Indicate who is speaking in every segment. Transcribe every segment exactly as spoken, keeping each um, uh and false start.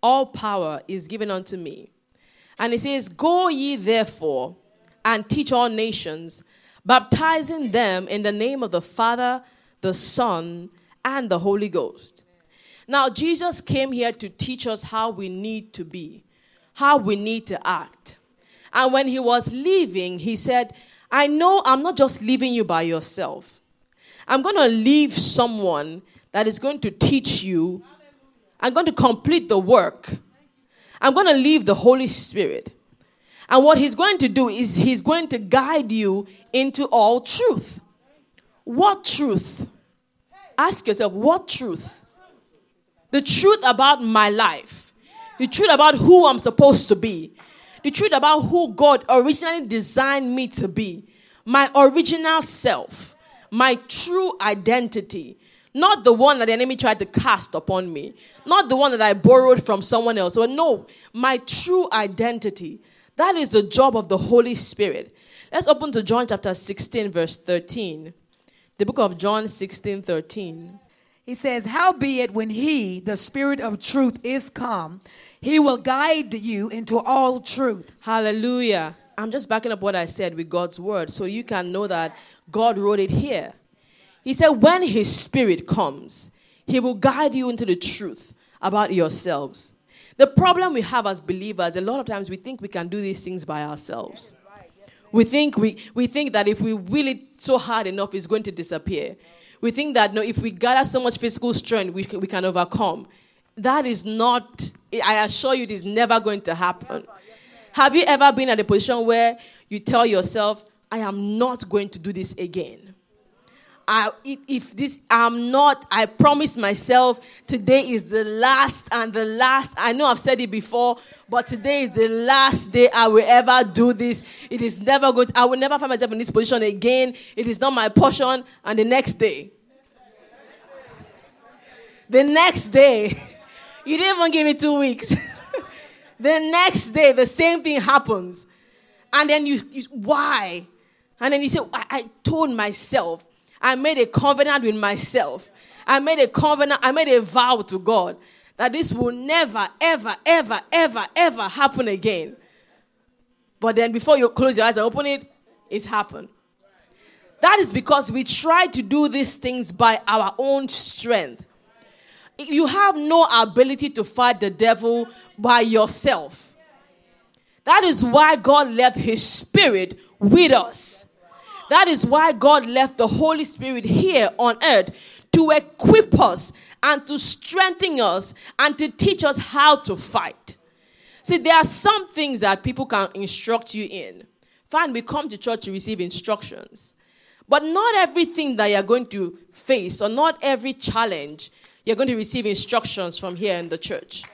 Speaker 1: all power is given unto me. And it says, go ye therefore and teach all nations, baptizing them in the name of the Father, the Son, and the Holy Ghost. Now, Jesus came here to teach us how we need to be, how we need to act. And when he was leaving, he said, I know I'm not just leaving you by yourself. I'm going to leave someone that is going to teach you. I'm going to complete the work. I'm going to leave the Holy Spirit. And what he's going to do is he's going to guide you into all truth. What truth? Ask yourself, what truth? The truth about my life. The truth about who I'm supposed to be. The truth about who God originally designed me to be. My original self. My true identity. Not the one that the enemy tried to cast upon me. Not the one that I borrowed from someone else. But no, my true identity. That is the job of the Holy Spirit. Let's open to John chapter sixteen, verse thirteen. The book of John sixteen, thirteen.
Speaker 2: He says, howbeit when he, the Spirit of truth, is come, he will guide you into all truth.
Speaker 1: Hallelujah. I'm just backing up what I said with God's word so you can know that God wrote it here. He said, when his Spirit comes, he will guide you into the truth about yourselves. The problem we have as believers, a lot of times we think we can do these things by ourselves. We think we, we think that if we will it so hard enough, it's going to disappear. We think that no, if we gather so much physical strength, we, we can overcome. That is not, I assure you, it is never going to happen. Have you ever been at a position where you tell yourself, I am not going to do this again? I, if this, I'm not, I promise myself today is the last and the last. I know I've said it before, but today is the last day I will ever do this. It is never good. I will never find myself in this position again. It is not my portion. And the next day, the next day, you didn't even give me two weeks. The next day, the same thing happens. And then you, you why? And then you say, I, I told myself. I made a covenant with myself. I made a covenant, I made a vow to God that this will never, ever, ever, ever, ever happen again. But then before you close your eyes and open it, it's happened. That is because we try to do these things by our own strength. You have no ability to fight the devil by yourself. That is why God left his Spirit with us. That is why God left the Holy Spirit here on earth to equip us and to strengthen us and to teach us how to fight. See, there are some things that people can instruct you in. Fine, we come to church to receive instructions. But not everything that you're going to face or not every challenge you're going to receive instructions from here in the church.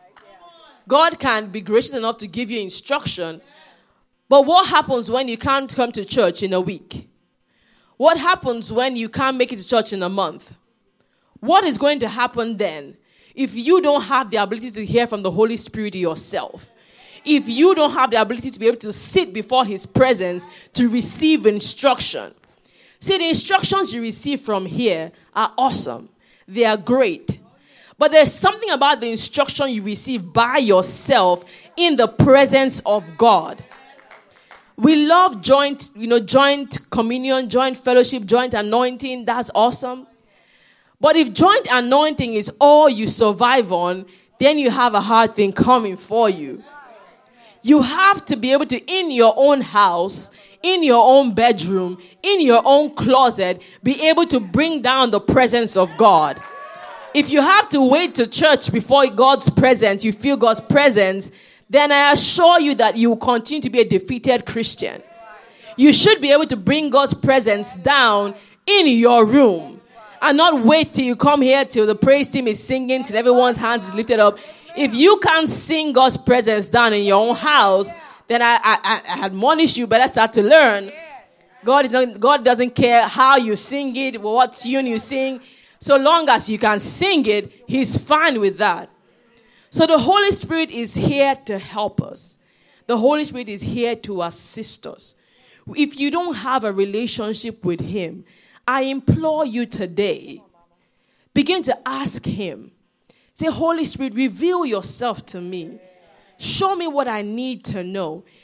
Speaker 1: God can be gracious enough to give you instruction. But what happens when you can't come to church in a week? What happens when you can't make it to church in a month? What is going to happen then if you don't have the ability to hear from the Holy Spirit yourself? If you don't have the ability to be able to sit before his presence to receive instruction? See, the instructions you receive from here are awesome. They are great. But there's something about the instruction you receive by yourself in the presence of God. We love joint, you know, joint communion, joint fellowship, joint anointing. That's awesome. But if joint anointing is all you survive on, then you have a hard thing coming for you. You have to be able to, in your own house, in your own bedroom, in your own closet, be able to bring down the presence of God. If you have to wait to church before God's presence, you feel God's presence, then I assure you that you will continue to be a defeated Christian. You should be able to bring God's presence down in your room and not wait till you come here till the praise team is singing, till everyone's hands is lifted up. If you can't sing God's presence down in your own house, then I, I, I admonish you, better start to learn. God is not, God doesn't care how you sing it, what tune you sing. So long as you can sing it, he's fine with that. So the Holy Spirit is here to help us. The Holy Spirit is here to assist us. If you don't have a relationship with him, I implore you today, begin to ask him, Say, Holy Spirit, reveal yourself to me. Show me what I need to know.